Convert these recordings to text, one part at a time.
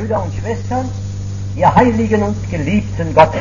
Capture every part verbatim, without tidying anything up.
Brüder und Schwestern, ihr Heiligen und Geliebten Gottes.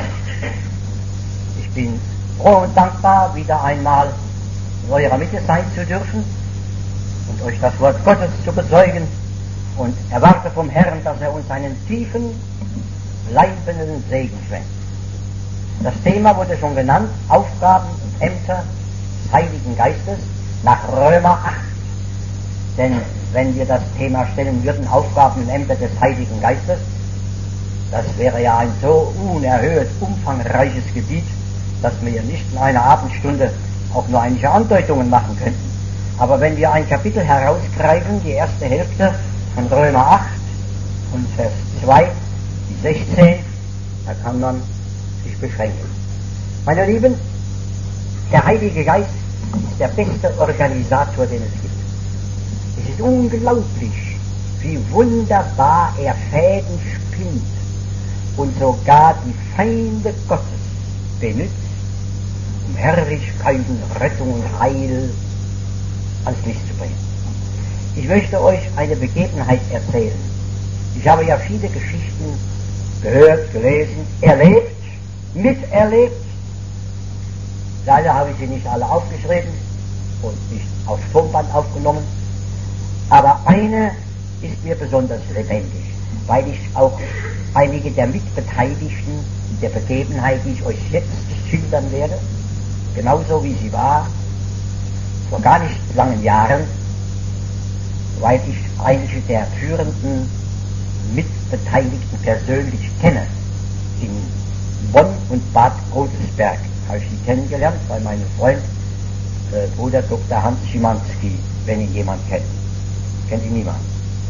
Ich bin froh und dankbar, wieder einmal in eurer Mitte sein zu dürfen und euch das Wort Gottes zu bezeugen und erwarte vom Herrn, dass er uns einen tiefen, bleibenden Segen schenkt. Das Thema wurde schon genannt, Aufgaben und Ämter des Heiligen Geistes nach Römer acht. Denn wenn wir das Thema stellen würden, Aufgaben und Ämter des Heiligen Geistes, das wäre ja ein so unerhört umfangreiches Gebiet, dass wir nicht in einer Abendstunde auch nur einige Andeutungen machen könnten. Aber wenn wir ein Kapitel herausgreifen, die erste Hälfte von Römer acht und Vers zwei, die sechzehn, da kann man sich beschränken. Meine Lieben, der Heilige Geist ist der beste Organisator, den es gibt. Es ist unglaublich, wie wunderbar er Fäden spinnt und sogar die Feinde Gottes benutzt, um Herrlichkeiten, Rettung und Heil ans Licht zu bringen. Ich möchte euch eine Begebenheit erzählen. Ich habe ja viele Geschichten gehört, gelesen, erlebt, miterlebt. Leider habe ich sie nicht alle aufgeschrieben und nicht auf Tonband aufgenommen. Aber eine ist mir besonders lebendig, weil ich auch einige der Mitbeteiligten der Begebenheit, die ich euch jetzt schildern werde, genauso wie sie war, vor gar nicht langen Jahren, weil ich einige der führenden Mitbeteiligten persönlich kenne. In Bonn und Bad Godesberg habe ich sie kennengelernt bei meinem Freund, äh, Bruder Doktor Hans Schimanski, wenn ihn jemand kennt. Kennt ihn niemand.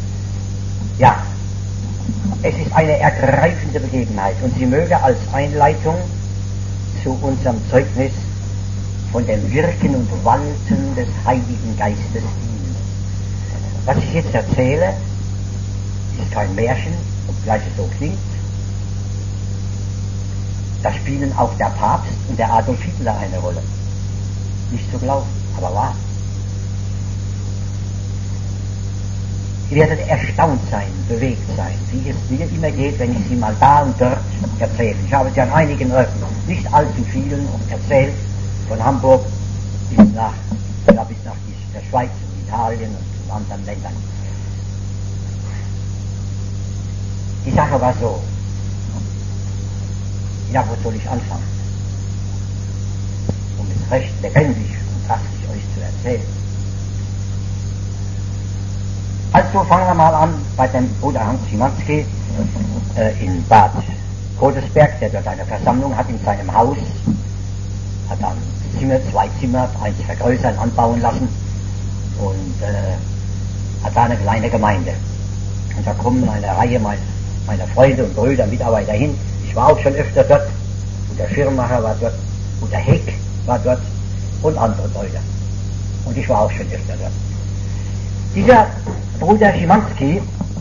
Ja, es ist eine ergreifende Begebenheit und sie möge als Einleitung zu unserem Zeugnis von dem Wirken und Walten des Heiligen Geistes dienen. Was ich jetzt erzähle, ist kein Märchen, obgleich es so klingt. Da spielen auch der Papst und der Adolf Hitler eine Rolle. Nicht zu glauben, aber wahr. Ihr werdet erstaunt sein, bewegt sein, wie es mir immer geht, wenn ich sie mal da und dort erzähle. Ich habe sie an einigen Orten, nicht allzu vielen, erzählt, von Hamburg bis nach, ja, bis nach der Schweiz und Italien und anderen Ländern. Die Sache war so. Ja, wo soll ich anfangen? Um es recht lebendig und drastig euch zu erzählen. Also fangen wir mal an bei dem Bruder Hans Schimanski äh, in Bad Godesberg, der dort eine Versammlung hat in seinem Haus, hat dann Zimmer, zwei Zimmer, eins vergrößern, anbauen lassen und äh, hat da eine kleine Gemeinde. Und da kommen eine Reihe meiner, meiner Freunde und Brüder, Mitarbeiter hin. Ich war auch schon öfter dort, und der Schirmmacher war dort, und der Heck war dort und andere Brüder. Und ich war auch schon öfter dort. Dieser Bruder Schimanski,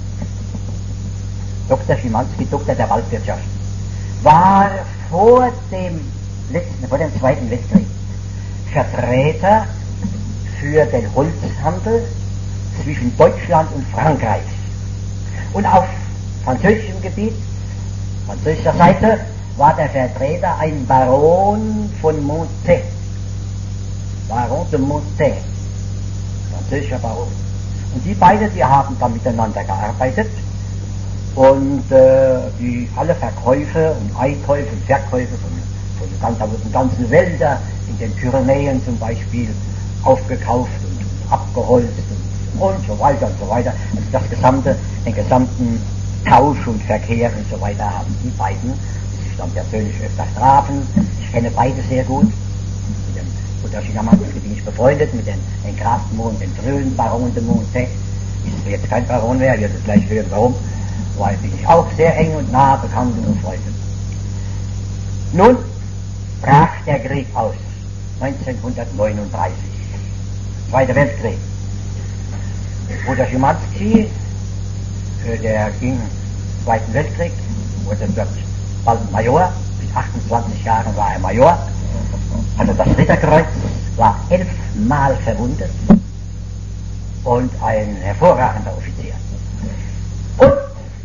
Doktor Schimanski, Doktor der Waldwirtschaft, war vor dem letzten, vor dem Zweiten Weltkrieg Vertreter für den Holzhandel zwischen Deutschland und Frankreich. Und auf französischem Gebiet, französischer Seite, war der Vertreter ein Baron von Montet. Baron de Montet, französischer Baron. Und die beiden, die haben dann miteinander gearbeitet und äh, die alle Verkäufe und Einkäufe und Verkäufe von, von ganz, da wurden ganzen Wälder in den Pyrenäen zum Beispiel aufgekauft und, und abgeholzt und, und so weiter und so weiter. Also das gesamte, den gesamten Tausch und Verkehr und so weiter haben die beiden, die sich dann persönlich öfter trafen. Ich kenne beide sehr gut. Mit dem Schimanski bin ich befreundet, mit den, den Graf und den frühen Baron de Montet. Ist jetzt kein Baron mehr, ihr werdet gleich hören warum, weil bin ich auch sehr eng und nah bekannt und befreundet. Nun brach der Krieg aus, neunzehnhundertneununddreißig, Zweiter Weltkrieg. Bruder Schimanski, der ging im Zweiten Weltkrieg, wurde dort bald Major, mit achtundzwanzig Jahren war er Major. Also das Ritterkreuz, war elfmal verwundet und ein hervorragender Offizier. Und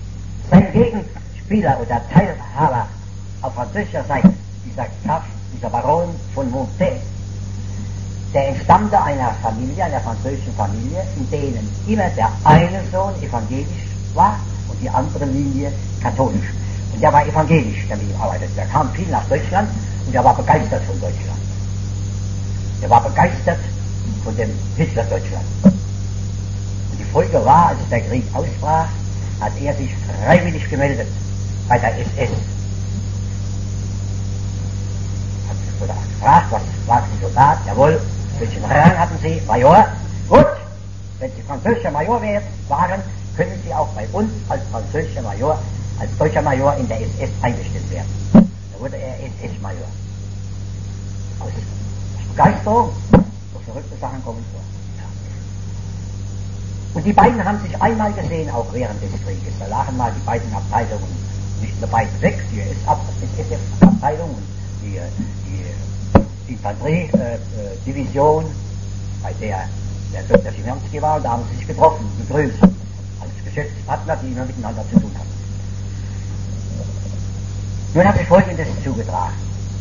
Sein Gegenspieler oder Teilhaber auf französischer Seite, dieser Graf, dieser Baron von Montet, der entstammte einer Familie, einer französischen Familie, in denen immer der eine Sohn evangelisch war und die andere Linie katholisch. Und der war evangelisch, der mit ihm arbeitete. Der kam viel nach Deutschland und er war begeistert von Deutschland. Er war begeistert von dem Hitler-Deutschland. Und die Folge war, als der Krieg ausbrach, hat er sich freiwillig gemeldet bei der S S. Hat wurde gefragt, was war Sie Soldat? Jawohl. Welchen Rang hatten Sie? Major. Gut. Wenn Sie französischer Major waren, können Sie auch bei uns als französischer Major, als deutscher Major in der S S eingestellt werden. Da wurde er S S-Major. Aus Begeisterung, so verrückte Sachen kommen vor. Ja. Und die beiden haben sich einmal gesehen, auch während des Krieges. Da lagen mal die beiden Abteilungen nicht nur beide weg, die S F-Abteilung und die, die Infanterie-Division, äh, bei der der Doktor Schimanski war, und da haben sie sich getroffen, begrüßt, als Geschäftspartner, die immer miteinander zu tun hatten. Nun hat sich Folgendes zugetragen.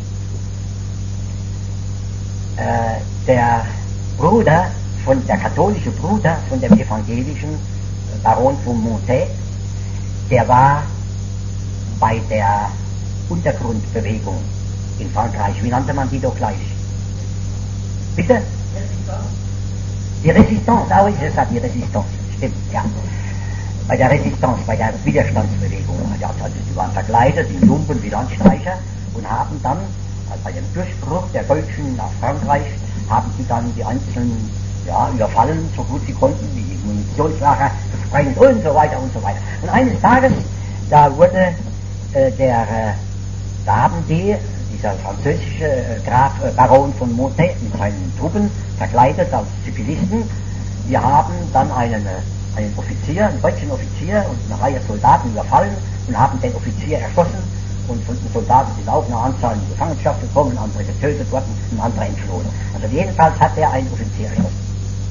Äh, der Bruder, von der katholische Bruder von dem evangelischen Baron von Montet, der war bei der Untergrundbewegung in Frankreich. Wie nannte man die doch gleich? Bitte? Die Resistance, auch ist es die Resistance, stimmt, ja. Bei der Resistance, bei der Widerstandsbewegung, ja, also die waren verkleidet in Lumpen wie Landstreicher und haben dann, also bei dem Durchbruch der Deutschen nach Frankreich, haben sie dann die Einzelnen, ja, überfallen, so gut sie konnten, die Munitionslager gesprengt und so weiter und so weiter. Und eines Tages, da wurde äh, der, äh, da haben die, dieser französische äh, Graf äh, Baron von Montet mit seinen Truppen verkleidet als Zivilisten, wir haben dann einen, äh, einen Offizier, einen deutschen Offizier und eine Reihe Soldaten überfallen und haben den Offizier erschossen, und von den Soldaten sind auch eine Anzahl in Gefangenschaft gekommen, andere getötet worden und andere entflohen. Also jedenfalls hat er einen Offizier erschossen.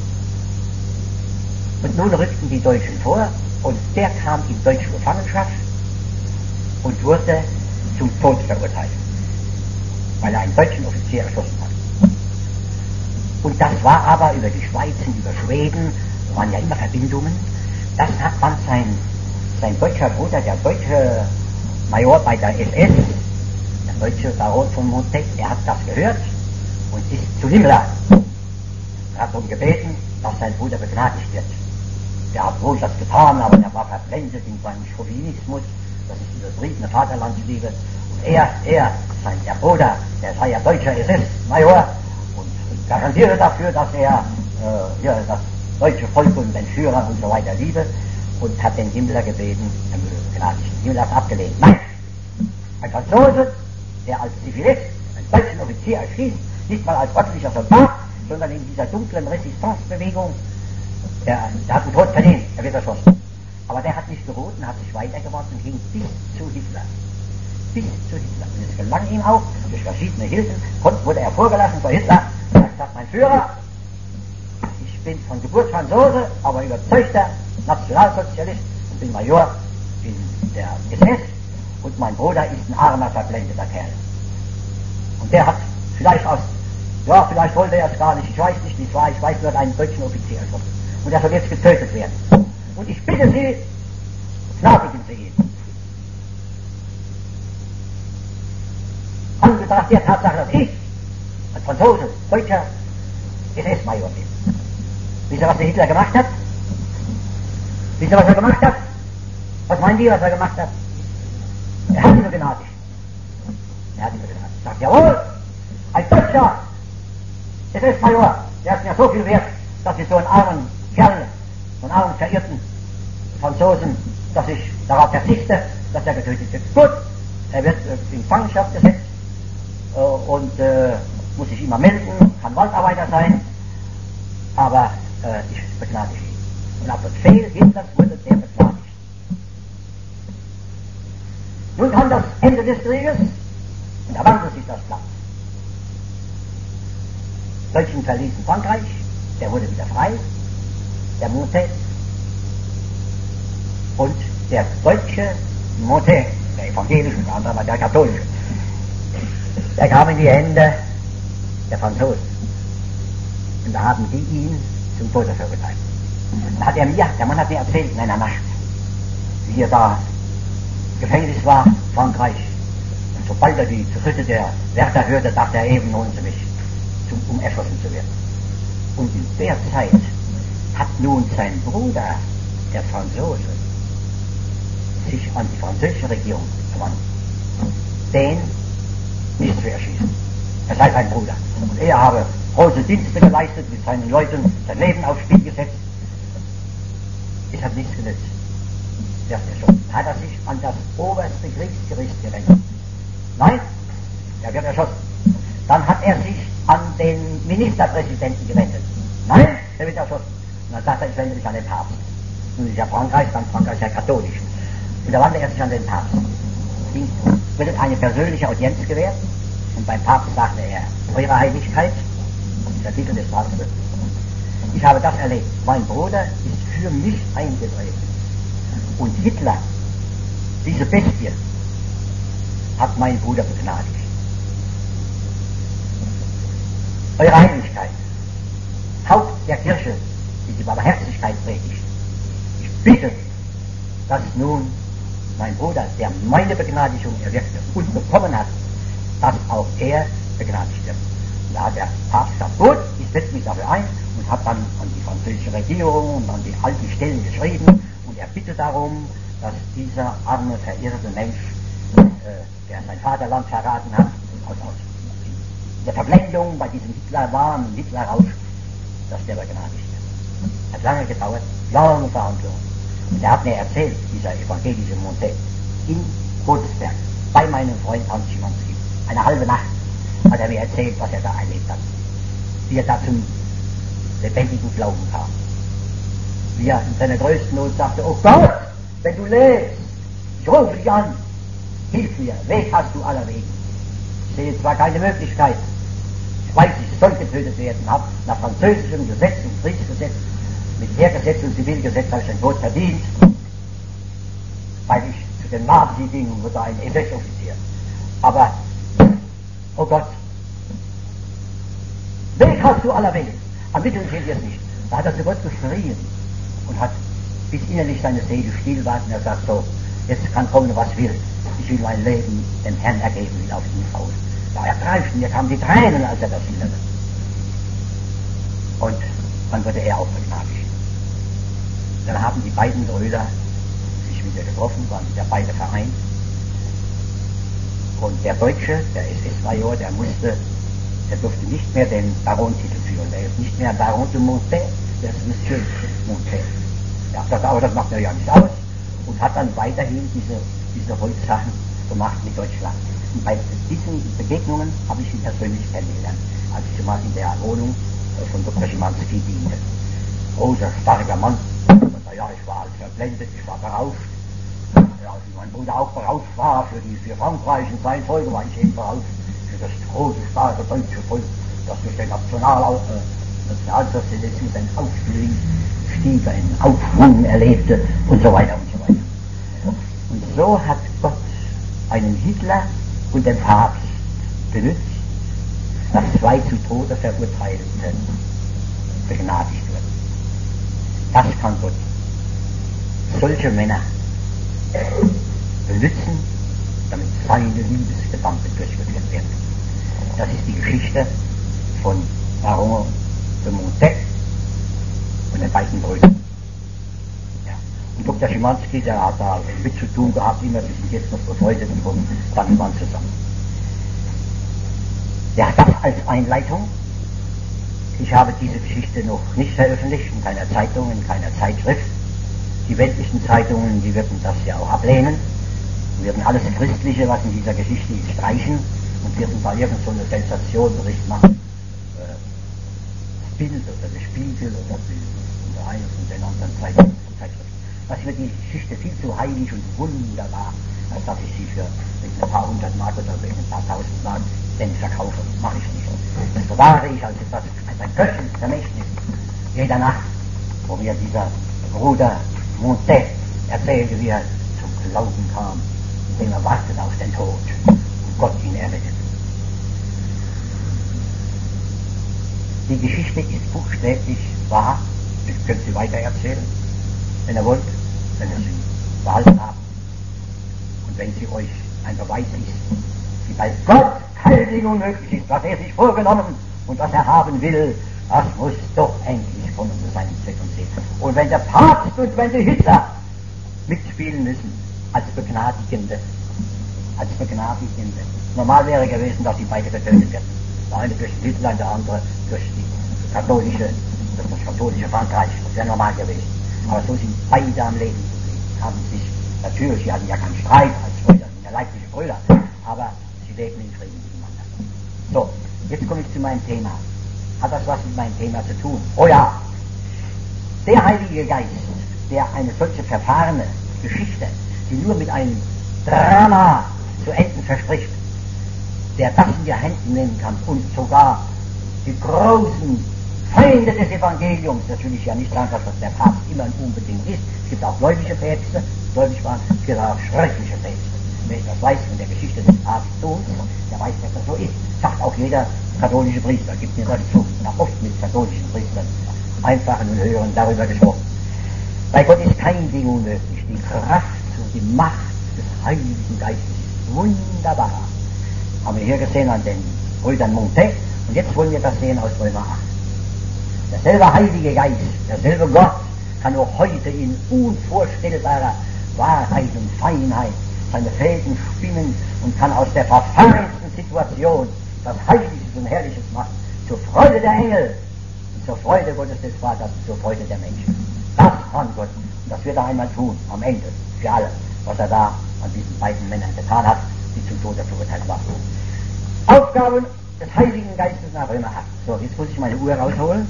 Und nun rückten die Deutschen vor und der kam in deutsche Gefangenschaft und wurde zum Tod verurteilt, weil er einen deutschen Offizier erschossen hat. Und das war aber über die Schweiz und über Schweden, waren ja immer Verbindungen, das hat dann sein, sein deutscher Bruder, der deutsche Major bei der S S, der deutsche Baron von Montet, er hat das gehört und ist zu Himmler. Er hat darum gebeten, dass sein Bruder begnadigt wird. Der hat wohl das getan, aber er war verblendet in seinem Chauvinismus, das ist die übertriebene Vaterlandsliebe. Und er, er, sein der Bruder, der sei ja deutscher S S-Major und garantiere dafür, dass er äh, ja, das deutsche Volk und den Führer und so weiter liebe, und hat den Himmler gebeten, er möge begnadigt. Himmler hat abgelehnt. Nein! Ein Franzose, der als Zivilist einen deutschen Offizier erschießt, nicht mal als ordentlicher Soldat, sondern in dieser dunklen Resistance-Bewegung, der, der hat den Tod verdient, er wird erschossen. Aber der hat nicht geruht und hat sich weitergewandt und ging bis zu Hitler. Bis zu Hitler. Und es gelang ihm auch, durch verschiedene Hilfen, wurde er vorgelassen vor Hitler. Er hat gesagt, mein Führer, ich bin von Geburt Franzose, aber überzeugter Nationalsozialist und bin Major in der S S, und mein Bruder ist ein armer, verblendeter Kerl. Und der hat vielleicht aus, ja, vielleicht wollte er es gar nicht, ich weiß nicht, wie es war, ich weiß nur, einen deutschen Offizier erschossen. Und er soll jetzt getötet werden. Und ich bitte Sie, gnadigen Sie ihn. Anbetracht der Tatsache, dass ich, als Franzose, deutscher S S-Major bin. Wisst ihr, was der Hitler gemacht hat? Wisst ihr, was er gemacht hat? Was meinen die, was er gemacht hat? Er hat ihn begnadigt. Er hat ihn begnadigt. Er sagt, jawohl, ein Deutscher S S-Major, der hat mir so viel wert, dass ich so einen armen Kerl, so einen armen, verirrten Franzosen, dass ich darauf verzichte, dass er getötet wird. Gut, er wird äh, in Gefangenschaft gesetzt äh, und äh, muss sich immer melden, kann Waldarbeiter sein, aber äh, ich begnadige ihn. Und auf Befehl Hitlers wurde der begnadigt. Nun kam das Ende des Krieges und da wandte sich das Blatt. Deutschen verließen Frankreich, der wurde wieder frei, der Montet, und der deutsche Montet, der evangelische, der andere war der katholische. Der kam in die Hände der Franzosen. Und da haben die ihn zum Tode verurteilt. Da hat er mir, der Mann hat mir erzählt in einer Nacht, wie er da im Gefängnis war, Frankreich. Und sobald er die Schritte der Wärter hörte, dachte er eben, holen sie mich, zum, um erschossen zu werden. Und in der Zeit hat nun sein Bruder, der Franzose, sich an die französische Regierung gewandt, den nicht zu erschießen. Er sei sein Bruder. Und er habe große Dienste geleistet, mit seinen Leuten sein Leben aufs Spiel gesetzt. Es hat nichts genützt. Er hat er sich an das oberste Kriegsgericht gewendet. Nein, er wird erschossen. Dann hat er sich an den Ministerpräsidenten gewendet. Nein, er wird erschossen. Und dann sagt er, ich wende mich an den Papst. Nun ist ja Frankreich, dann Frankreich ja katholisch. Und da wandte er sich an den Papst. Ihm wird eine persönliche Audienz gewährt. Und beim Papst sagte er, Eure Heiligkeit, der Titel des Papstes. Ich habe das erlebt. Mein Bruder ist für mich eingetreten. Und Hitler, diese Bestie, hat meinen Bruder begnadigt. Eure Heiligkeit, Haupt der Kirche, die die Barmherzigkeit predigt. Ich bitte, dass nun mein Bruder, der meine Begnadigung erwirkte und bekommen hat, dass auch er begnadigt wird. Und da hat der Papst gesagt, gut, ich setze mich dafür ein und hat dann an die französische Regierung und an die alten Stellen geschrieben und er bittet darum, dass dieser arme, verirrte Mensch, äh, der sein Vaterland verraten hat, aus, aus der Verblendung bei diesem Hitler-Wahn und Hitler-Rausch, dass der begnadigt wird. Hat lange gedauert, lange Verhandlungen. Und er hat mir erzählt, dieser evangelische Montet, in Godesberg, bei meinem Freund Hans Schimanski, eine halbe Nacht, hat er mir erzählt, was er da erlebt hat. Wie er da zum lebendigen Glauben kam. Wie er in seiner größten Not sagte, oh Gott, wenn du lebst, ich rufe dich an, hilf mir, Weg hast du aller Wege. Ich sehe zwar keine Möglichkeit, ich weiß, ich soll getötet werden, habe nach französischem Gesetz und Kriegsgesetz, Militärgesetz und Zivilgesetz habe ich den Tod verdient, weil ich zu den Nazi ging und wurde ein S S-Offizier. Aber, oh Gott, Weg hast du aller Wege, ermitteln Sie es nicht. Da hat er zu Gott geschrien und hat bis innerlich seine Seele still war und er sagt so, jetzt kann kommen, was will. Ich will mein Leben dem Herrn ergeben, will auf ihn aus. Da ergreift mir kamen die Tränen, als er das hinderte. Und dann wurde er auch begnadigt. Dann haben die beiden Brüder sich wieder getroffen, waren wieder beide vereint. Und der Deutsche, der S S-Major, der musste, der durfte nicht mehr den Barontitel führen. Der ist nicht mehr Baron de Montet, der ist Monsieur Montet. Ja, das, aber das macht er ja nicht aus und hat dann weiterhin diese, diese Holzsachen gemacht mit Deutschland. Und bei diesen Begegnungen habe ich ihn persönlich kennengelernt, als ich zumal in der Wohnung von Doktor Schimanski diente. Großer, starker Mann. Ja, ich war halt verblendet, ich war berauscht. Ja, wie mein Bruder auch berauscht war für, die, für Frankreich und sein Volk, war ich eben berauscht für das große, starke deutsche Volk, das durch den National, äh, Nationalsozialismus ein Aufstieg, einen Aufschwung erlebte und so weiter und so weiter. Und so hat Gott einen Hitler und den Papst benutzt, dass zwei zu Tode verurteilten begnadigt werden. Das kann Gott. Solche Männer benutzen, damit seine Liebesgedanken durchgeführt werden. Das ist die Geschichte von Baron de Montet und den beiden Brüdern. Ja. Und Doktor Schimanski, der hat da mit zu tun gehabt, immer, wir sind jetzt noch befreundet und kommen dann irgendwann zusammen. Ja, das als Einleitung. Ich habe diese Geschichte noch nicht veröffentlicht, in keiner Zeitung, in keiner Zeitschrift. Die weltlichen Zeitungen, die würden das ja auch ablehnen, würden alles Christliche, was in dieser Geschichte ist, streichen und würden da irgend so eine Sensationsbericht machen. Äh, das Bild oder der Spiegel oder der eine von den anderen Zeitungen. Das ist mir die Geschichte viel zu heilig und wunderbar, als dass ich sie für ein paar hundert Mark oder ein paar tausend Mark denn verkaufe. Mache ich nicht. Das bewahre ich als etwas, als ein göttliches Vermächtnis. Jeder Nacht, wo mir dieser Bruder Montet erzählte, wie er zum Glauben kam, indem er wartet auf den Tod und Gott ihn errettet. Die Geschichte ist buchstäblich wahr. Ich könnte sie weiter erzählen, wenn ihr wollt, wenn ihr sie behalten habt. Und wenn sie euch ein Beweis ist, wie bei Gott kein Ding unmöglich ist, was er sich vorgenommen und was er haben will, das muss doch endlich von uns sein Zweck und Sinn. Und wenn der Papst und wenn die Hitler mitspielen müssen, als Begnadigende, als Begnadigende. Normal wäre gewesen, dass die beide getötet werden. Der eine durch den Hitler, der andere durch die katholische, durch das katholische Frankreich. Das wäre normal gewesen. Aber so sind beide am Leben geblieben. Haben sich, natürlich, sie hatten ja keinen Streit als Brüder, sind ja leibliche Brüder, aber sie leben in Frieden miteinander. So, jetzt komme ich zu meinem Thema. Hat das was mit meinem Thema zu tun? Oh ja! Der Heilige Geist, der eine solche verfahrene Geschichte, die nur mit einem Drama zu enden verspricht, der das in die Hände nehmen kann und sogar die großen Feinde des Evangeliums, das will ich ja nicht sagen, dass das der Papst immer unbedingt ist, es gibt auch gläubige Päpste, gläubig waren, es gibt auch schreckliche Päpste. Wer das weiß von der Geschichte des Papsttums, der weiß, dass das so ist. Sagt auch jeder katholische Priester, gibt mir das zu. Ich habe oft mit katholischen Priestern, einfachen und höheren, darüber gesprochen. Bei Gott ist kein Ding unmöglich. Die Kraft und die Macht des Heiligen Geistes ist wunderbar. Haben wir hier gesehen an den Brüdern Montet, und jetzt wollen wir das sehen aus Römer acht. Derselbe Heilige Geist, derselbe Gott kann auch heute in unvorstellbarer Wahrheit und Feinheit seine Fäden spinnen und kann aus der verfahrensten Situation das Heiliges und Herrliches machen, zur Freude der Engel und zur Freude Gottes des Vaters und zur Freude der Menschen. Das kann Gott, und das wird er einmal tun, am Ende, für alle, was er da an diesen beiden Männern getan hat, die zum Tode verurteilt waren. Aufgaben des Heiligen Geistes nach Römer acht. So, jetzt muss ich meine Uhr rausholen.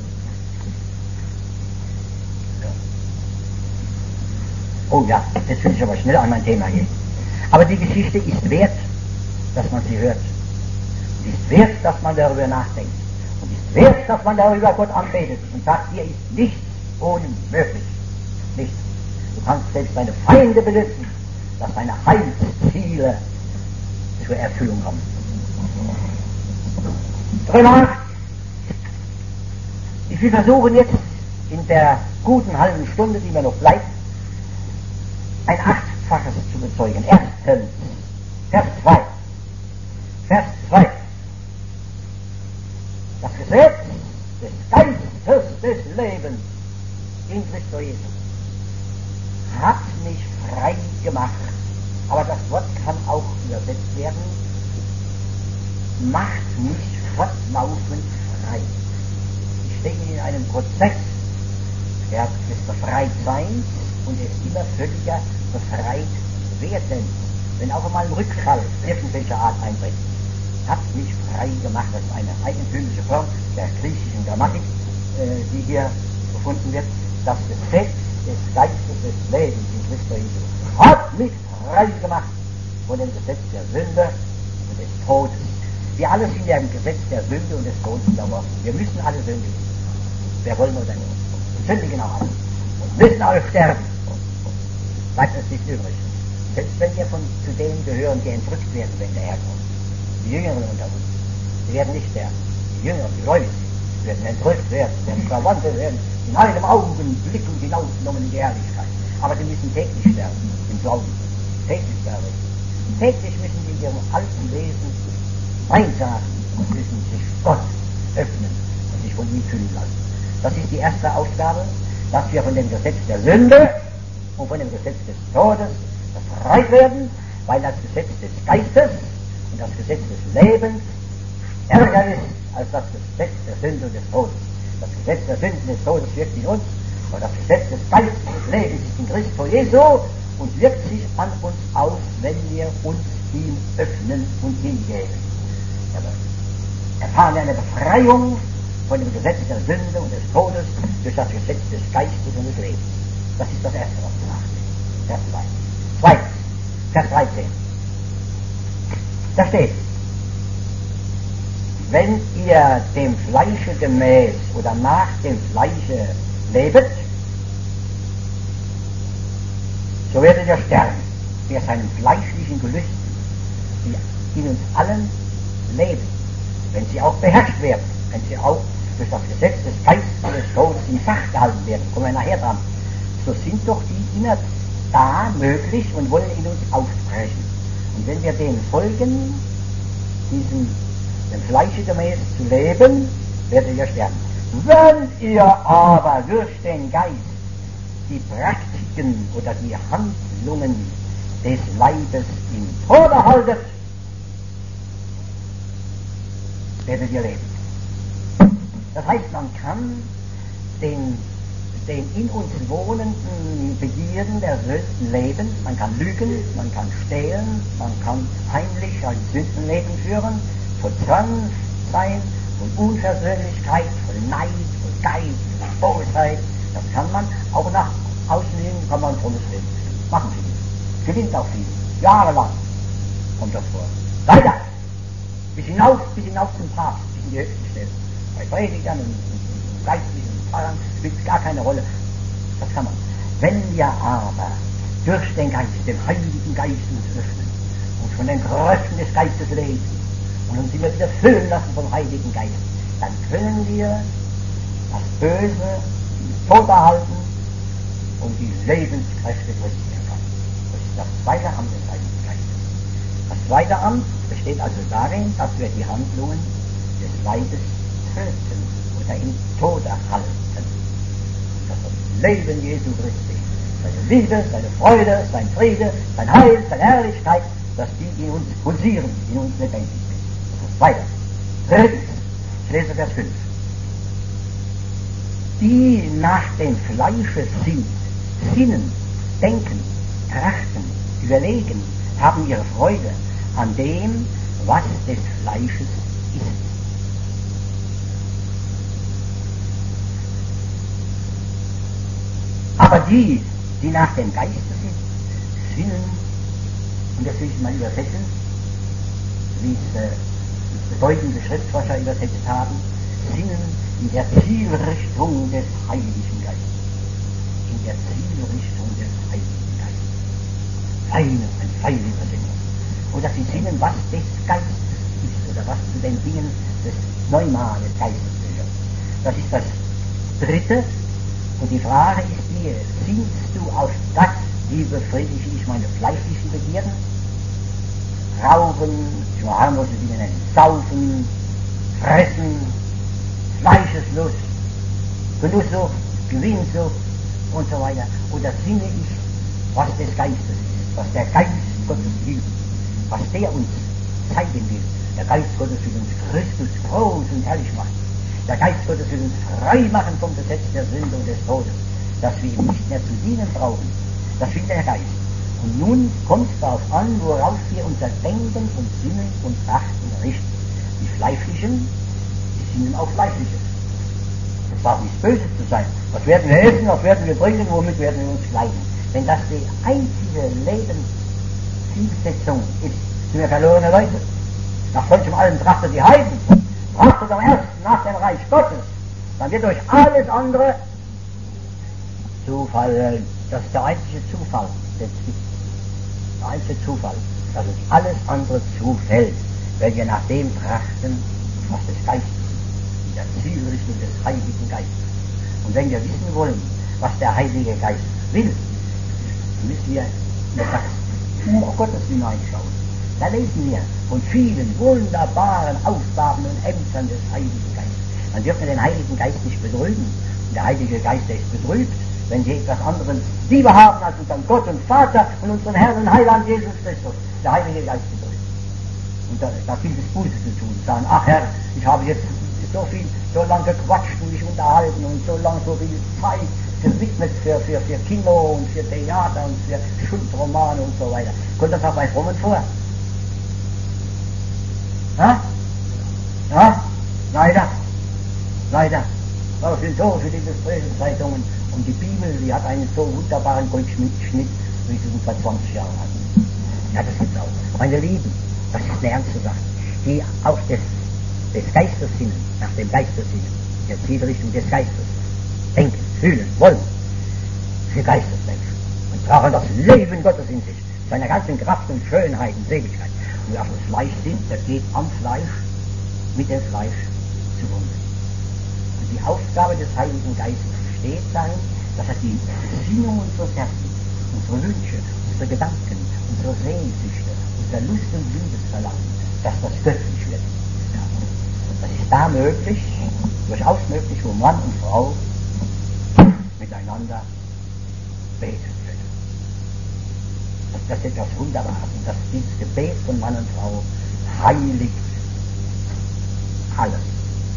Oh ja, jetzt will ich aber schnell an mein Thema gehen. Aber die Geschichte ist wert, dass man sie hört. Und ist wert, dass man darüber nachdenkt. Und ist wert, dass man darüber Gott anbetet und sagt, hier ist nichts unmöglich. Nichts. Du kannst selbst deine Feinde benutzen, dass deine Heilsziele zur Erfüllung kommen. Römer, ich will versuchen jetzt in der guten halben Stunde, die mir noch bleibt, ein Achtfaches zu bezeugen. Erstens, Vers zwei. Vers zwei. Das Gesetz des Geistes des Lebens in Christus Jesus hat mich frei gemacht. Aber das Wort kann auch übersetzt werden, macht mich fortlaufend frei. Ich stehe in einem Prozess der, des Befreitseins und des immer völliger befreit werden, wenn auch einmal ein Rückfall irgendwelcher Art eintritt. Hat mich frei gemacht. Das ist eine eigentümliche Form der griechischen Grammatik, äh, die hier gefunden wird. Das Gesetz des Geistes des Lebens in Christus Jesus hat mich frei gemacht von dem Gesetz der Sünde und des Todes. Wir alle sind ja im Gesetz der Sünde und des Todes unterworfen. Wir müssen alle sündigen. Wer wollen oder nicht? Und sündigen auch alle. Und müssen alle sterben. Bleibt es nicht übrig. Selbst wenn wir von, zu denen gehören, die entrückt werden, wenn der Herr kommt. Die Jüngeren unter uns. Die werden nicht sterben. Die Jüngeren, die Gläubigen, werden entrückt werden, werden verwandelt werden, in einem Augenblick und hinausgenommen in die Herrlichkeit. Aber sie müssen täglich sterben, im Glauben. Täglich sterben. Täglich müssen sie ihrem alten Wesen reinsagen und müssen sich Gott öffnen und sich von ihm füllen lassen. Das ist die erste Aufgabe, dass wir von dem Gesetz der Sünde und von dem Gesetz des Todes befreit werden, weil das Gesetz des Geistes und das Gesetz des Lebens stärker ist als das Gesetz der Sünde und des Todes. Das Gesetz der Sünde und des Todes wirkt in uns, aber das Gesetz des Geistes und des Lebens ist in Christus Jesu und wirkt sich an uns aus, wenn wir uns ihm öffnen und hingeben. Wir erfahren eine Befreiung von dem Gesetz der Sünde und des Todes durch das Gesetz des Geistes und des Lebens. Das ist das Erste, was wir nachdenken. Vers zwei. Zweitens, Vers dreizehn. Da steht, wenn ihr dem Fleische gemäß oder nach dem Fleische lebet, so werdet ihr sterben. der seinen fleischlichen Gelüsten, die in uns allen leben, wenn sie auch beherrscht werden, wenn sie auch durch das Gesetz des Geistes und des Todes in Schach gehalten werden, kommen wir nachher dran, so sind doch die immer da möglich und wollen in uns aufbrechen. Und wenn wir denen folgen, diesem dem Fleische gemäß zu leben, werdet ihr sterben. Wenn ihr aber durch den Geist die Praktiken oder die Handlungen des Leibes in Tode haltet, werdet ihr leben. Das heißt, man kann den, den in uns wohnenden Begierden der Sünden leben, man kann lügen, man kann stehlen, man kann heimlich ein Sündenleben führen, voll Zwang sein, voll Unversöhnlichkeit, voll Neid, voll Geiz, voll Bosheit. Das kann man, auch nach außen hin kann man frommes Leben führen. Machen viele. Gewinnt auch viele. Jahrelang kommt das vor. Leider. Bis hinauf, bis hinauf zum Papst, bis in die höchsten Stellen. Bei Predigern und, und, und Geistlichen und Pfarrern spielt es gar keine Rolle. Das kann man. Wenn wir aber durch den Geist, den Heiligen Geist uns öffnen und von den Kräften des Geistes leben und uns immer wieder füllen lassen vom Heiligen Geist, dann können wir das Böse im Tod erhalten und die Lebenskräfte durchziehen kann. Das ist das zweite Amt des Heiligen Geistes. Das zweite Amt besteht also darin, dass wir die Handlungen des Leibes töten oder im Tode halten. Und dass das Leben Jesu Christi, seine Liebe, seine Freude, sein Friede, sein Heil, seine Herrlichkeit, dass die in uns pulsieren, in uns lebendig sind. Das ist das zweite. Drittens, ich lese Vers fünf. Die nach dem Fleische sind, sinnen, denken, trachten, überlegen, haben ihre Freude an dem, was des Fleisches ist. Aber die, die nach dem Geiste sind, sinnen, und das will ich mal übersetzen, wie es äh, bedeutende Schriftforscher übersetzt haben, sinnen in der Zielrichtung des Heiligen Geistes. In der Zielrichtung des Heiligen Geistes. Feine, eine feine Übersetzung. Oder sie sinnen, was des Geistes ist, oder was zu den Dingen des neumalen Geistes gehört. Das ist das Dritte. Und die Frage ist die, sinnst du auf das, wie befriedige ich meine fleischlichen Begierden? Rauchen, ich will harmlose Dinge nennen, saufen, fressen, Fleischeslust, Genusssucht, Gewinnsucht und so weiter. Oder sinne ich, was des Geistes ist, was der Geist Gottes will, was der uns zeigen will. Der Geist Gottes will uns Christus groß und herrlich machen. Der Geist Gottes will uns frei machen vom Gesetz der Sünde und des Todes, dass wir ihm nicht mehr zu dienen brauchen. Das will der Geist. Und nun kommt es darauf an, worauf wir unser Denken und Sinnen und Trachten richten. Die Fleischlichen, die sinnen auf Fleischliches. Es darf nichts Böses zu sein. Was werden wir essen, was werden wir trinken, womit werden wir uns kleiden? Wenn das die einzige Lebenszielsetzung ist, sind wir verlorene Leute. Nach solchem allem trachtet die Heiden. Trachtet am ersten nach dem Reich Gottes. Dann wird euch alles andere zufallen. Das ist der einzige Zufall, der es gibt. Der einzige Zufall, dass uns alles andere zufällt, wenn wir nach dem trachten, was des Geistes ist, in der Zielrichtung des Heiligen Geistes. Und wenn wir wissen wollen, was der Heilige Geist will, müssen wir in das Buch Gottes hineinschauen. Da lesen wir von vielen wunderbaren Aufgaben und Ämtern des Heiligen Geistes. Man dürfen den Heiligen Geist nicht betrügen. Und der Heilige Geist, der ist betrübt, wenn sie etwas anderes lieber haben als unseren Gott und Vater und unseren Herrn und Heiland Jesus Christus. Der Heilige Geist betrübt. Und da, da gilt es Buße zu tun. Sagen, ach Herr, ich habe jetzt so viel, so lange gequatscht und mich unterhalten und so lange so viel Zeit gewidmet für, für, für Kino und für Theater und für Schundromane und so weiter. Kommt das auch bei Frommen vor? Ja? Ja? Leider. Leider. Aber es sind so viele Pressezeitungen und die Bibel, die hat einen so wunderbaren Goldschnitt, wie sie es vor zwanzig Jahren hatten. Ja, das gibt's auch. Meine Lieben, das ist eine ernste Sache. Die auf des, des Geistes sinnen, nach dem Geistes sinnen, der Zielrichtung des Geistes, denken, fühlen, wollen, für Geistesmenschen und tragen das Leben Gottes in sich. seiner ganzen Kraft und Schönheit und Seligkeit. Und wer vom Fleisch sind, der geht am Fleisch mit dem Fleisch zugrunde. Und die Aufgabe des Heiligen Geistes besteht darin, dass er die Gesinnung unseres Herzens, unsere Wünsche, unsere Gedanken, unsere Sehnsüchte, unser Lust und Liebesverlangen, dass das göttlich wird. Das ist da möglich, durchaus möglich, wo Mann und Frau miteinander beten können. Das ist etwas Wunderbares, dass dieses Gebet von Mann und Frau heiligt alles.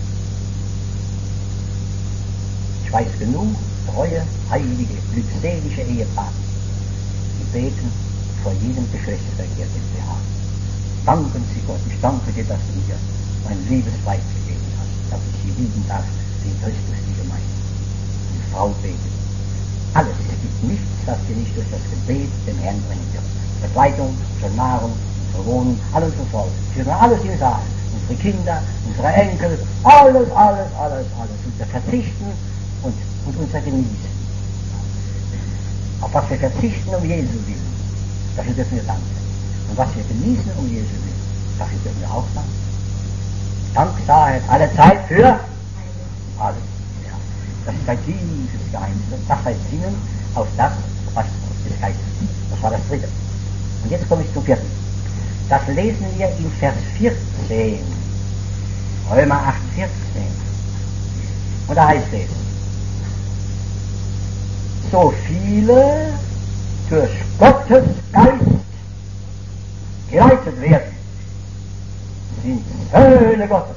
Ich weiß genug treue, heilige, glückselige Ehepaare, die beten vor jedem Geschlechtsverkehr, den sie haben. Danken Sie Gott, ich danke dir, dass du mir mein Liebesweib gegeben hast, dass ich sie lieben darf, wie Christus die Gemeinde. Die Frau betet. Alles, es gibt nichts, das wir nicht durch das Gebet dem Herrn bringen dürfen. Bekleidung, unsere Nahrung, unsere Wohnung, alles und so. Wir haben alles im Saal. Unsere Kinder, unsere Enkel, alles, alles, alles, alles. Unser Verzichten und, und unser Genießen. Auf was wir verzichten um Jesu willen, dafür dürfen wir danken. Und was wir genießen um Jesu willen, dafür dürfen wir auch danken. Dank sei alle Zeit für alles. Ja. Das ist ein tiefes Geheimnis. Das heißt Sinnen auf das, was des Geistes ist. Das war das dritte. Und jetzt komme ich zum vierten. Das lesen wir in Vers vierzehn. Römer acht, vierzehn. Und da heißt es, so viele durch Gottes Geist geleitet werden, sind Söhne Gottes.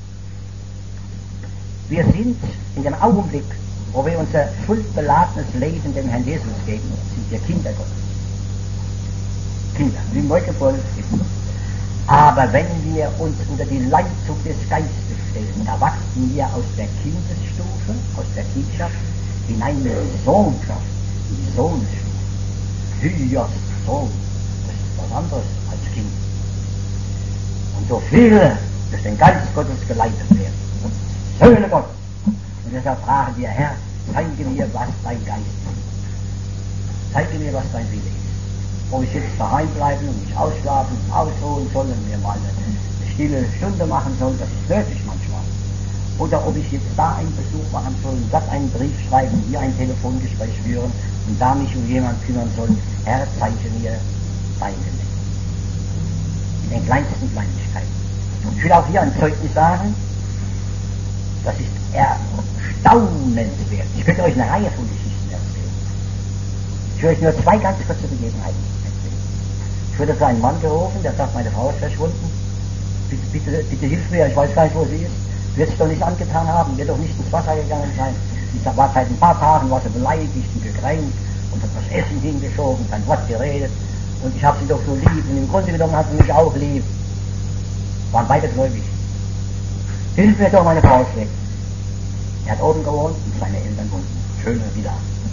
Wir sind in dem Augenblick, wo wir unser schuldbeladenes Leben dem Herrn Jesus geben, sind wir Kinder Gottes. Kinder, wie heute vor uns gibt. Aber wenn wir uns unter die Leitung des Geistes stellen, da wachsen wir aus der Kindesstufe, aus der Kindschaft, hinein in die Sohnschaft, in die Sohnesstufe. Hyos, Sohn, das ist was anderes als Kind. Und so viele durch den Geist Gottes geleitet werden. Söhne Gottes. Und deshalb fragen wir, Herr, zeige mir, was dein Geist ist. Zeige mir, was dein Wille ist. Ob ich jetzt daheim bleiben und mich ausschlafen, ausruhen soll und mir mal eine stille Stunde machen soll, das ist nötig manchmal. Oder ob ich jetzt da einen Besuch machen soll, und dort einen Brief schreiben, hier ein Telefongespräch führen und da mich um jemanden kümmern soll. Herr, zeige mir dein Wille. In den kleinsten Kleinigkeiten. Und ich will auch hier ein Zeugnis sagen, das ist erstaunenswert. Ich könnte euch eine Reihe von Geschichten erzählen. Ich will euch nur zwei ganz kurze Begebenheiten erzählen. Ich wurde für einen Mann gerufen, der sagt, meine Frau ist verschwunden. Bitte, bitte, bitte hilf mir, ich weiß gar nicht, wo sie ist. Wird sich doch nicht angetan haben, wird doch nicht ins Wasser gegangen sein. Sie war seit ein paar Tagen, war sie beleidigt und gekränkt und hat das Essen hingeschoben, kein Wort geredet. Und ich habe sie doch so lieb und im Grunde genommen hat sie mich auch lieb. Waren beide gläubig. Hilf mir doch, meine Frau ist weg. Er hat oben gewohnt und seine Eltern unten. Schöne wieder.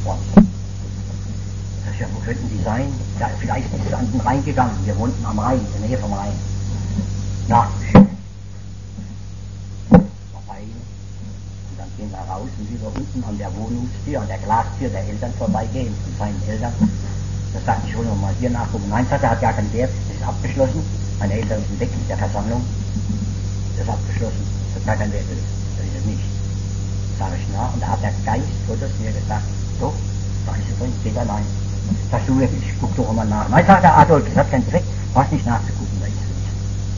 Ja, wo könnten die sein? Ja, vielleicht ist sie an den Rhein gegangen. Wir wohnten am Rhein, in der Nähe vom Rhein. Ja, schön. Vorbei. Und dann gehen wir raus und wieder unten an der Wohnungstür, an der Glastür der Eltern vorbeigehen, von seinen Eltern. Da sagte ich, hol noch mal hier nachgucken. Nein, sagt er, hat gar keinen Wert, das ist abgeschlossen. Meine Eltern sind weg mit der Versammlung. Das ist abgeschlossen, das hat gar keinen Wert, das ist es nicht. Sag ich, na, und da hat der Geist Gottes mir gesagt, so, da ist es drin, steht allein. Sagst du, ich guck doch immer nach. Nein, sagt der Adolf, das hat keinen Zweck, brauchst nicht nachzugucken, da ist es nicht.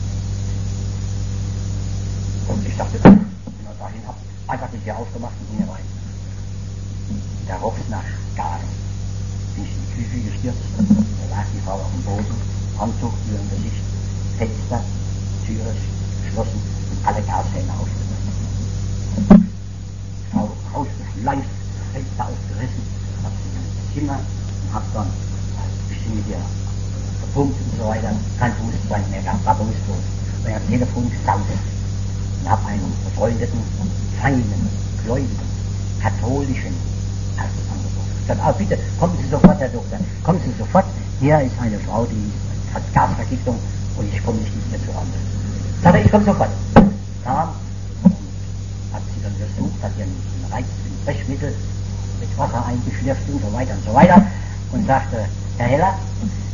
Und ich dachte, ich bin noch dahin, hab einfach die Tür aufgemacht und ging rein. Da roch es nach Gas. Bin ich in die Küche gestürzt, da lag die Frau auf dem Boden, Handtuch über dem Gesicht, Fenster, Türe geschlossen und alle Gashähne aufgemacht. Die Frau rausgeschleift, Fenster aufgerissen, hab sie in das Zimmer und hab dann ein bisschen mit ihr gepumpt und so weiter, kein Bewusstsein mehr gehabt, war bewusstlos. Und ich hab das Telefon gesaust und hab einen befreundeten, feinen, gläubigen, katholischen Arzt angerufen. Ich sagte, ah, bitte, kommen Sie sofort, Herr Doktor, kommen Sie sofort, hier ist eine Frau, die hat Gasvergiftung und ich komme nicht mehr zu Hause. Sagte, ich komme sofort. Kam und hat sie dann untersucht, hat ihren Reiz, ein Brechmittel mit Wasser eingeschlürft und so weiter und so weiter und sagte, Herr Heller,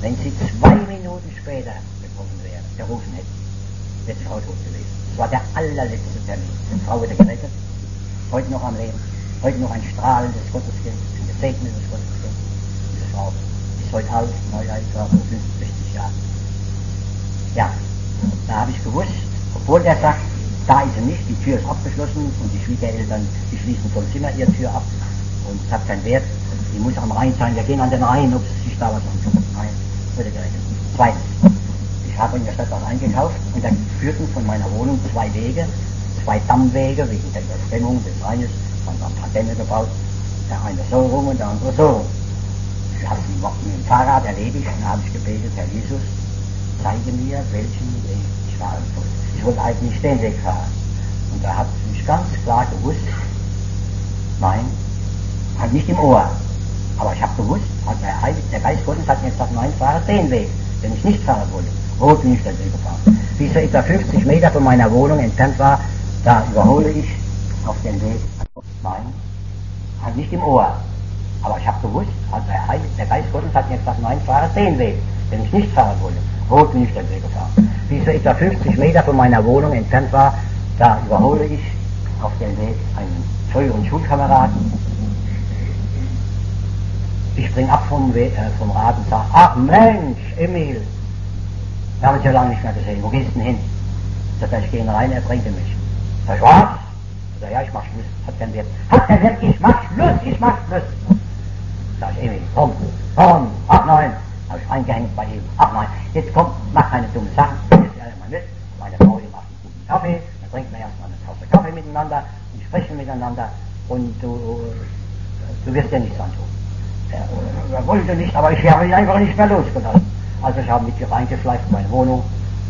wenn sie zwei Minuten später gekommen wäre, gerufen hätten, wäre die Frau tot gewesen. Das war der allerletzte Termin. Die Frau wurde gerettet, heute noch am Leben, heute noch ein strahlendes Gotteskind, ein gesegnetes Gotteskind. Diese Frau ist heute alt, Neuheit war vor fünfundsechzig Jahren. Ja, da habe ich gewusst, obwohl der sagt, da ist sie nicht, die Tür ist abgeschlossen und die Schwiegereltern, die schließen vom Zimmer ihre Tür ab und es hat keinen Wert, die muss am Rhein sein, wir gehen an den Rhein, ob es sich da was antut. Nein, wurde gerettet. Zweitens, ich habe in der Stadt was eingekauft und dann führten von meiner Wohnung zwei Wege, zwei Dammwege wegen der Überschwemmung des Rheines, haben wir ein paar Dämme gebaut, der eine so rum und der andere so rum. Ich habe mit dem Fahrrad erledigt und habe ich gebetet, Herr Jesus, zeige mir, welchen Weg ich fahren soll. Ich wollte eigentlich nicht den Weg fahren. Und da hat mich ganz klar gewusst, nein, halt nicht im Ohr, aber ich habe gewusst, hat der, Heilige, der Geist Gottes hat mir gesagt, nein, fahre den Weg, den ich nicht fahren wollte. Wo bin ich den Weg gefahren? Bis er etwa fünfzig Meter von meiner Wohnung entfernt war, da überhole ich auf den Weg, nein, halt nicht im Ohr, aber ich habe gewusst, hat der, Heilige, der Geist Gottes hat mir gesagt, nein, fahre den Weg, den ich nicht fahren wollte. Wo bin ich den Weg gefahren? Bis er etwa fünfzig Meter von meiner Wohnung entfernt war, da überhole ich auf dem Weg einen früheren Schulkameraden. Ich spring ab vom, We äh, vom Rad und sage, ach Mensch, Emil, wir haben uns ja lange nicht mehr gesehen, wo gehst du denn hin? Sagt er, ich gehe rein, er bringt mich. Sag ich, was? Sagt er, ja, ich mach Schluss, hat keinen Wert. Hat keinen Wert, ich mach Schluss, ich mach Schluss. Sag ich, Emil, komm, komm, ach nein. Habe ich eingehängt bei ihm. Ach nein, jetzt komm, mach keine dummen Sachen. Jetzt ja immer mit. Meine Frau, die macht einen guten Kaffee. Dann trinken wir erstmal eine Tasse Kaffee miteinander und sprechen miteinander. Und du, du wirst ja nichts antun. Er, er wollte nicht, aber ich habe ihn einfach nicht mehr losgelassen. Also ich habe mit ihr reingeschleift in meine Wohnung.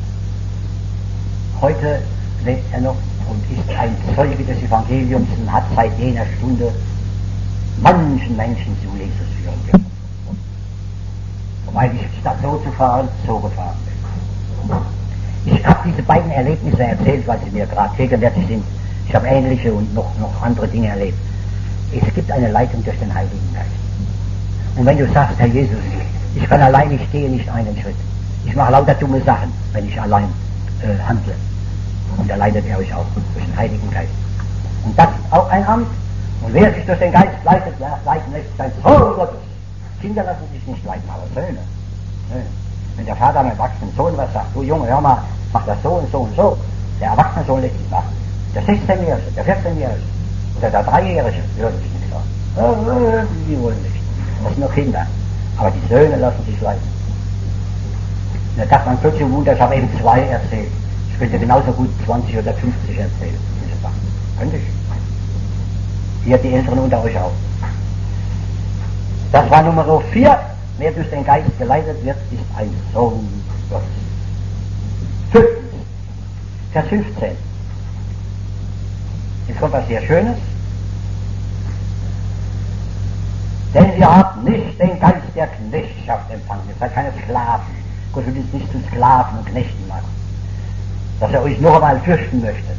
Heute lebt er noch und ist ein Zeuge des Evangeliums und hat seit jener Stunde manchen Menschen zu Jesus führen können. Weil ich statt so zu fahren, so gefahren bin. Ich habe diese beiden Erlebnisse erzählt, weil sie mir gerade gegenwärtig sind. Ich habe ähnliche und noch, noch andere Dinge erlebt. Es gibt eine Leitung durch den Heiligen Geist. Und wenn du sagst, Herr Jesus, ich kann allein, ich gehe nicht einen Schritt. Ich mache lauter dumme Sachen, wenn ich allein äh, handle. Und da leitet er euch auch durch den Heiligen Geist. Und das ist auch ein Amt. Und wer sich durch den Geist leitet, leiten lässt, sein Sohn Gottes. Kinder lassen sich nicht leiten, aber Söhne. Söhne. Wenn der Vater einem erwachsenen Sohn was sagt, du Junge, hör mal, mach das so und so und so, der erwachsene Sohn lässt sich machen. Der sechzehnjährige, der vierzehnjährige oder der dreijährige würden sich nicht sagen. Die wollen nicht. Das sind nur Kinder. Aber die Söhne lassen sich leiten. Da dachte man plötzlich Wunder, ich habe eben zwei erzählt. Ich könnte genauso gut zwanzig oder fünfzig erzählen. Diese Sachen. Könnte ich. Ihr, die Älteren unter euch auch. Das war Nummer vier. Wer durch den Geist geleitet wird, ist ein Sohn Gottes. Fünftens, Vers fünfzehn. Jetzt kommt was sehr Schönes. Denn ihr habt nicht den Geist der Knechtschaft empfangen. Ihr seid keine Sklaven. Gott will uns nicht zu Sklaven und Knechten machen. Dass er euch noch einmal fürchten möchte.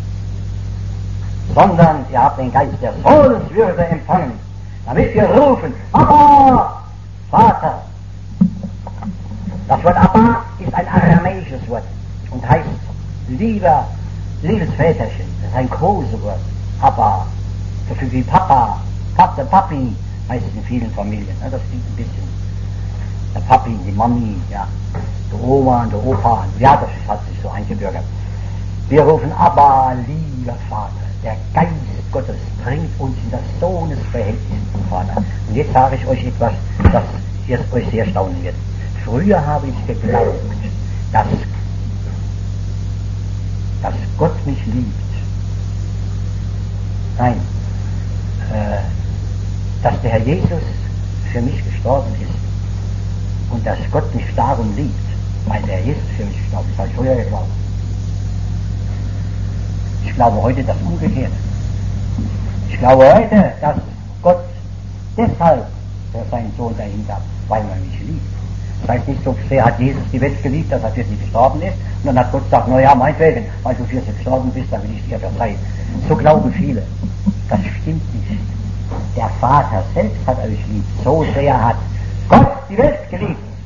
Sondern ihr habt den Geist der Sohneswürde empfangen. Damit wir rufen, Abba, Vater. Das Wort Abba ist ein aramäisches Wort und heißt lieber, liebes Väterchen. Das ist ein Kosewort. Abba, so viel wie Papa, Vater, Papi, heißt es in vielen Familien. Das klingt ein bisschen. Der Papi, die Mami, ja, der Oma und der Opa. Ja, das hat sich so eingebürgert. Wir rufen Abba, lieber Vater. Der Geist Gottes bringt uns in das Sohnesverhältnis zum Vater. Und jetzt sage ich euch etwas, das jetzt euch sehr staunen wird. Früher habe ich geglaubt, dass, dass Gott mich liebt. Nein, äh, dass der Herr Jesus für mich gestorben ist und dass Gott mich darum liebt, weil der Herr Jesus für mich gestorben ist. Das habe ich früher geglaubt. Ich glaube heute das Umgekehrte. Ich glaube heute, dass Gott deshalb für seinen Sohn dahin gab, weil er mich liebt. Das heißt nicht, so sehr hat Jesus die Welt geliebt, dass er für sie gestorben ist, und dann hat Gott gesagt, naja, meinetwegen, weil du für sie gestorben bist, dann will ich dir verzeihen. So glauben viele. Das stimmt nicht. Der Vater selbst hat euch lieb. So sehr hat Gott die Welt geliebt,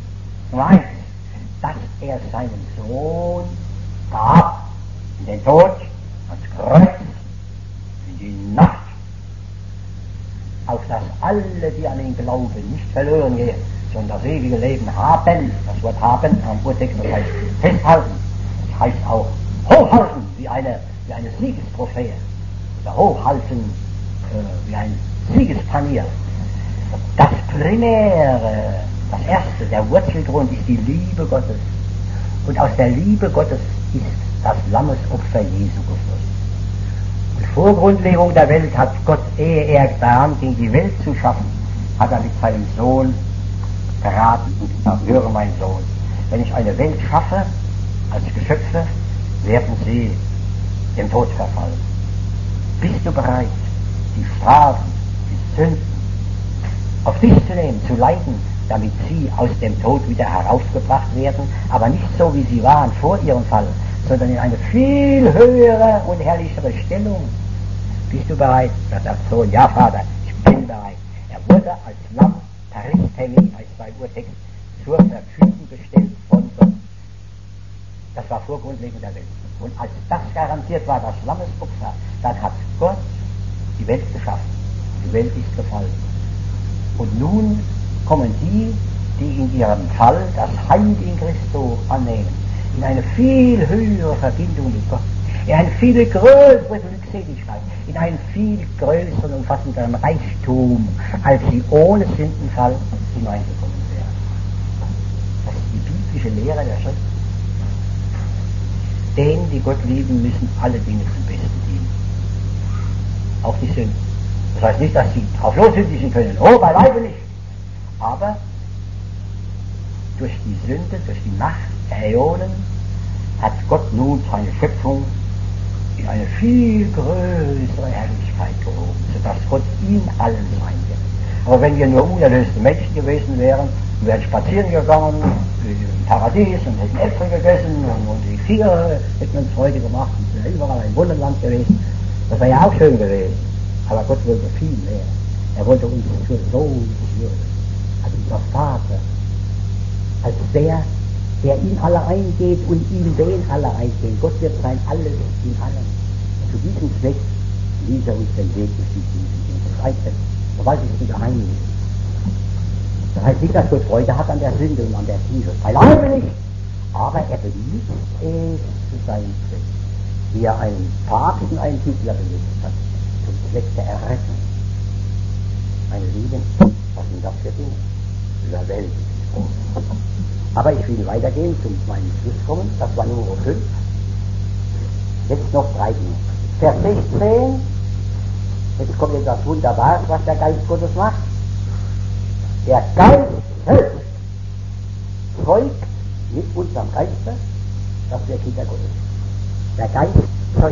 Nein, dass er seinen Sohn gab in den Tod, ans Kreuz, in die Nacht, auf dass alle, die an ihn glauben, nicht verloren gehen, sondern das ewige Leben haben. Das Wort haben am Urtext, das heißt festhalten, das heißt auch hochhalten, wie eine, wie eine Siegestrophäe, oder hochhalten äh, wie ein Siegespanier. Das Primäre, das Erste, der Wurzelgrund ist die Liebe Gottes. Und aus der Liebe Gottes ist das Lammesopfer Jesu geflossen. Und vor Grundlegung der Welt hat Gott, ehe er daran ging, die Welt zu schaffen, hat er mit seinem Sohn geraten und gesagt, höre mein Sohn, wenn ich eine Welt schaffe, als Geschöpfe, werden sie dem Tod verfallen. Bist du bereit, die Strafen, die Sünden auf dich zu nehmen, zu leiden, damit sie aus dem Tod wieder heraufgebracht werden, aber nicht so, wie sie waren vor ihrem Fall, sondern in eine viel höhere und herrlichere Stellung? Bist du bereit? Da sagt der Sohn, ja Vater, ich bin bereit. Er wurde als Lamm, Paristemi, als beim Urtext, zur Verfügung gestellt von Gott. Das war vor Grundlegung der Welt. Und als das garantiert war, das Lammesopfer, dann hat Gott die Welt geschaffen. Die Welt ist gefallen. Und nun kommen die, die in ihrem Fall das Heil in Christo annehmen, in eine viel höhere Verbindung mit Gott, in eine viel größere Glückseligkeit, in einen viel größeren, umfassenderen Reichtum, als sie ohne Sündenfall hineingekommen wären. Das ist die biblische Lehre der Schrift. Denen, die Gott lieben, müssen alle Dinge zum Besten dienen. Auch die Sünden. Das heißt nicht, dass sie drauf lossündigen können. Oh, beileibe nicht. Aber durch die Sünde, durch die Macht der Äonen hat Gott nun seine Schöpfung in eine viel größere Herrlichkeit gehoben, sodass Gott in allen sein wird. Aber wenn wir nur unerlöste Menschen gewesen wären, wir wären spazieren gegangen im Paradies und hätten Äpfel gegessen und, und die Tiere hätten uns Freude gemacht und wir wären überall ein Wunderland gewesen, das wäre ja auch schön gewesen. Aber Gott wollte viel mehr. Er wollte uns zur Sohn führen, als unser Vater, als der, der in alle eingeht und in den alle eingehen. Gott wird sein alles in allem. Und zu diesem Zweck ließ er uns den Weg durch die Tiefen. Das heißt, so weiß ich nicht daheim. Das heißt nicht, dass Gott Freude hat an der Sünde und an der Tiefe. Beileibe nicht. Aber er benutzt es zu seinem Zweck. Wie er einen Papst und einen Hitler benutzt hat. Zum Zweck der Errettung. Meine Lieben, was sind das für Dinge? Überwältigend. Aber ich will weitergehen, zum meinem Schluss kommen. Das war Nummer fünf. Jetzt noch drei Dinge. Vers sechzehn. Jetzt kommt etwas Wunderbares, was der Geist Gottes macht. Der Geist selbst zeugt mit unserem Geiste, dass wir Kinder Gottes sind. Der Geist zeugt.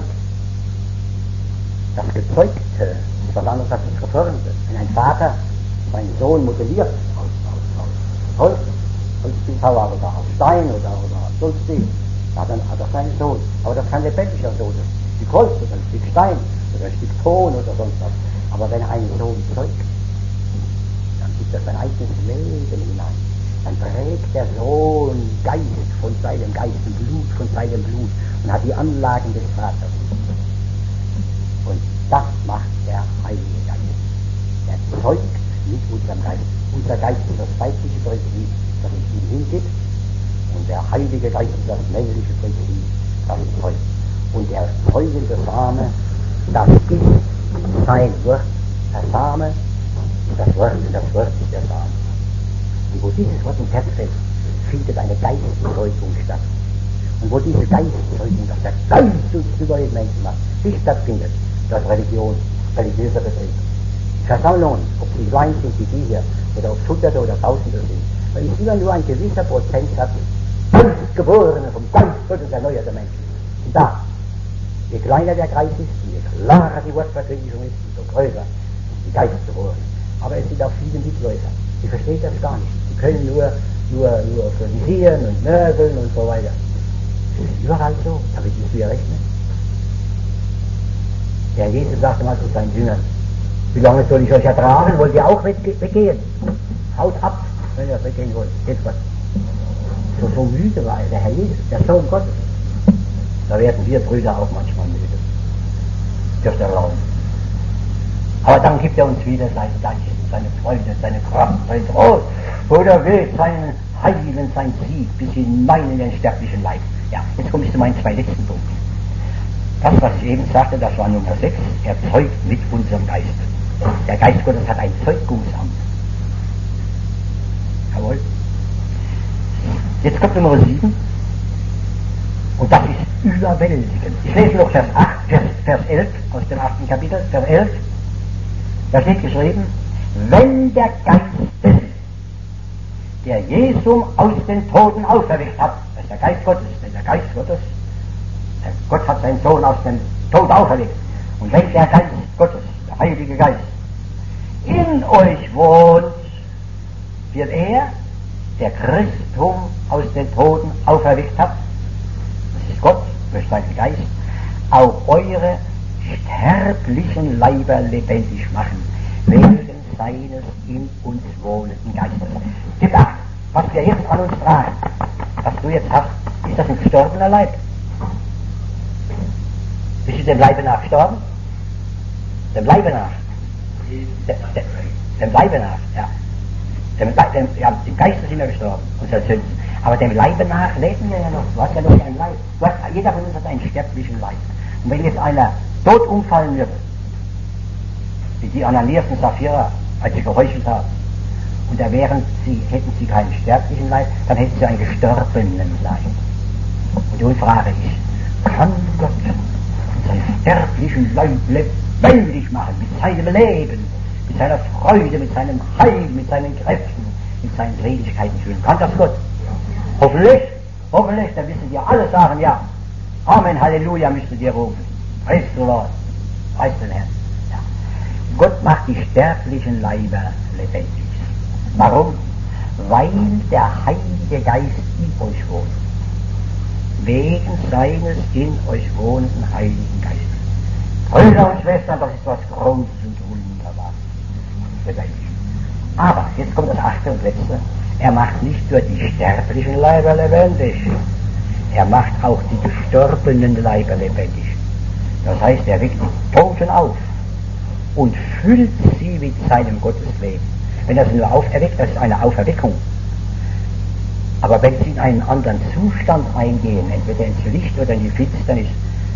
Das Gezeugte ist was anderes als das Geförderte. Wenn ein Vater seinen Sohn modelliert aus, aus, aus Holz, Holzbildhauer oder aus Stein oder, oder sonst wie, ja, dann hat er seinen Sohn. Aber das kann lebendiger Sohn sein. Ein Stück Holz oder ein Stück Stein oder ein Stück Ton oder sonst was. Aber wenn ein Sohn zeugt, dann gibt er sein eigenes Leben hinein. Dann prägt der Sohn Geist von seinem Geist und Blut von seinem Blut und hat die Anlagen des Vaters. Und das macht der Heilige Geist. Er zeugt mit unserem Geist. Unser Geist ist das weibliche Prinzip, das es ihm hingibt. Und der Heilige Geist ist das männliche Prinzip, das es zeugt. Und der zeugende Same, das ist sein Wort, der Same, das Wort, das Wort ist der Same. Und wo dieses Wort im Herz fällt, findet eine Geistzeugung statt. Und wo diese Geistzeugung, dass der Geist uns über den Menschen macht, nicht stattfindet, das Religion, religiöser Betrieb. Versammlungen, ob sie klein sind wie die hier, oder ob es Hunderte oder Tausende sind, weil es immer nur ein gewisser Prozentsatz Geborene vom Geist Gottes erneuerte Menschen. Und da, je kleiner der Kreis ist, je klarer die Wortverkündigung ist, umso größer die Geistgeborenen. Aber es sind auch viele Mitläufer, die verstehen das gar nicht. Die können nur, nur, nur kritisieren und nörgeln und so weiter. Das ist überall so, damit musst du ja rechnen. Der Jesus sagte mal zu seinen Jüngern, wie lange soll ich euch ertragen? Wollt ihr auch weggehen? Haut ab, wenn ihr weggehen wollt. Jetzt was. so, so müde war, der Herr Jesus, der Sohn Gottes. Da werden wir Brüder auch manchmal müde. Durch der Laune. Aber dann gibt er uns wieder seinen Geist, seine Freude, seine Kraft, sein Trost, oder geht seinen Heilen, sein Sieg bis hinein in den sterblichen Leib. Ja, jetzt komme ich zu meinen zwei letzten Punkten. Das, was ich eben sagte, das war Nummer sechs, er zeugt mit unserem Geist. Der Geist Gottes hat ein Zeugungsamt. Jawohl. Jetzt kommt Nummer sieben. Und das ist überwältigend. Ich lese noch Vers acht, Vers, Vers elf aus dem achten Kapitel, Vers elf. Da steht geschrieben, wenn der Geist dessen, der Jesum aus den Toten auferweckt hat, das ist der Geist Gottes, denn der Geist Gottes, der Gott hat seinen Sohn aus dem Tod auferweckt. Und wenn der Geist Gottes, der Heilige Geist, in euch wohnt, wird er, der Christum aus den Toten auferweckt hat, das ist Gott durch seinen Geist, auch eure sterblichen Leiber lebendig machen, wegen seines in uns wohnenden Geistes. Gib acht, was wir jetzt an uns tragen, was du jetzt hast, ist das ein gestorbener Leib? Bist du dem Leibe nach gestorben? Dem Leibe nach? Dem, dem, dem Leibe nach, ja. Dem, dem, ja, im Geiste sind wir gestorben, unsere Sünden. Aber dem Leibe nach leben wir ja noch. Du hast ja noch einen Leib. Du hast, jeder von uns hat einen sterblichen Leib. Und wenn jetzt einer tot umfallen würde, wie die Ananias und Sapphira, als sie geheuchelt haben, und da wären sie, hätten sie keinen sterblichen Leib, dann hätten sie einen gestorbenen Leib. Und nun frage ich, kann Gott seinen sterblichen Leib lebendig machen, mit seinem Leben, mit seiner Freude, mit seinem Heil, mit seinen Kräften, mit seinen Seligkeiten füllen? Kann das Gott? Hoffentlich, hoffentlich, dann wissen wir alle sagen ja. Amen, Halleluja, müsstet ihr rufen. Preis den Lord, preis den Herrn. Ja. Gott macht die sterblichen Leiber lebendig. Warum? Weil der Heilige Geist in euch wohnt. Wegen seines in euch wohnenden Heiligen Geistes. Brüder und Schwestern, das ist was Großes und Wunderbares. Lebendig. Aber, jetzt kommt das achte und letzte. Er macht nicht nur die sterblichen Leiber lebendig, er macht auch die gestorbenen Leiber lebendig. Das heißt, er weckt die Toten auf und füllt sie mit seinem Gottesleben. Wenn er sie nur auferweckt, das ist eine Auferweckung. Aber wenn sie in einen anderen Zustand eingehen, entweder ins Licht oder in die Finsternis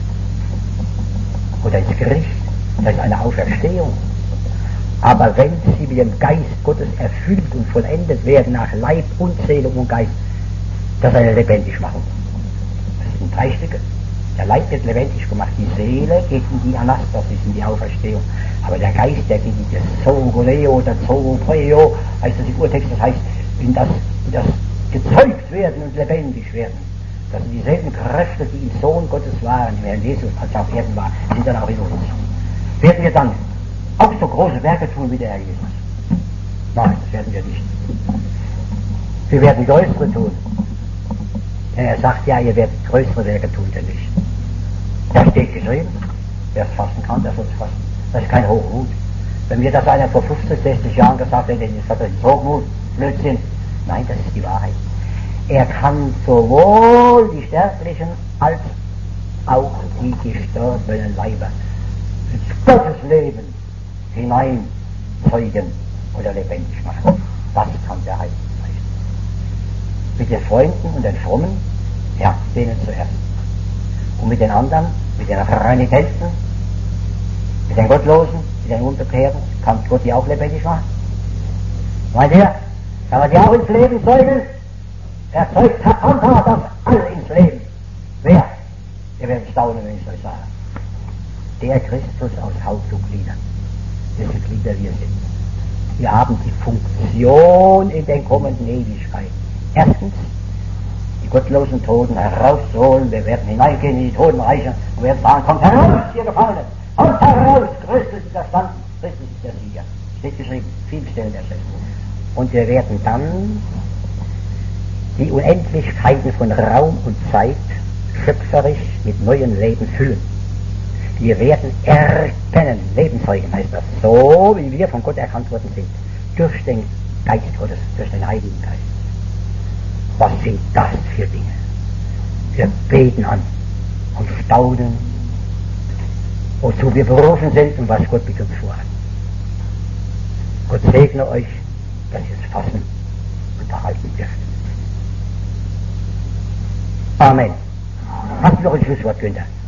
oder ins Gericht, das ist eine Auferstehung. Aber wenn sie mit dem Geist Gottes erfüllt und vollendet werden nach Leib und Seele und Geist, das ist eine Lebendigmachung. Das sind drei Stücke. Der Leib wird lebendig gemacht, die Seele geht in die Anastasis, in die Auferstehung. Aber der Geist, der geht in das Zogoleo oder Zogopreo, heißt das im Urtext, das heißt in das, in das gezeugt werden und lebendig werden. Das sind dieselben Kräfte, die im Sohn Gottes waren, im Herrn Jesus, als er auf Erden war, sind dann auch in uns. Werden wir dann auch so große Werke tun wie der Herr Jesus? Nein, das werden wir nicht. Wir werden größere tun. Denn er sagt ja, ihr werdet größere Werke tun, denn nicht. Da steht geschrieben, wer es fasten kann, der soll es fasten. Das ist kein Hochmut. Wenn mir das einer vor fünfzig, sechzig Jahren gesagt hätte, das ist Hochmut, Blödsinn. Nein, das ist die Wahrheit. Er kann sowohl die Sterblichen als auch die gestorbenen Leiber ins Gottesleben hineinzeugen oder lebendig machen. Das kann der Heilige Geist. Mit den Freunden und den Frommen, ja, denen zuerst. Und mit den anderen, mit den Reinitäten, mit den Gottlosen, mit den Unbekehrten, kann Gott die auch lebendig machen. Meint ihr? Kann man die auch ins Leben zeugen? Er zeugt Tapanta das alle ins Leben. Wer? Ihr werdet staunen, wenn ich es euch sage. Der Christus aus Haupt und Gliedern, dessen Glieder wir sind. Wir haben die Funktion in den kommenden Ewigkeiten. Erstens, die gottlosen Toten herauszuholen. Wir werden hineingehen in die Totenreiche und werden sagen, kommt heraus, ihr Gefallenen, kommt heraus, Christus ist erstanden, Christus ist der Sieger. Steht geschrieben, viele Stellen der Schrift. Und wir werden dann die Unendlichkeiten von Raum und Zeit schöpferisch mit neuen Leben füllen. Wir werden erkennen, Lebenszeugen heißt das, so wie wir von Gott erkannt worden sind, durch den Geist Gottes, durch den Heiligen Geist. Was sind das für Dinge? Wir beten an und staunen, wozu wir berufen sind und was Gott mit uns vorhat. Gott segne euch, dass ihr es fassen und behalten dürft. Amen. Hast du noch ein Schlusswort, Günther?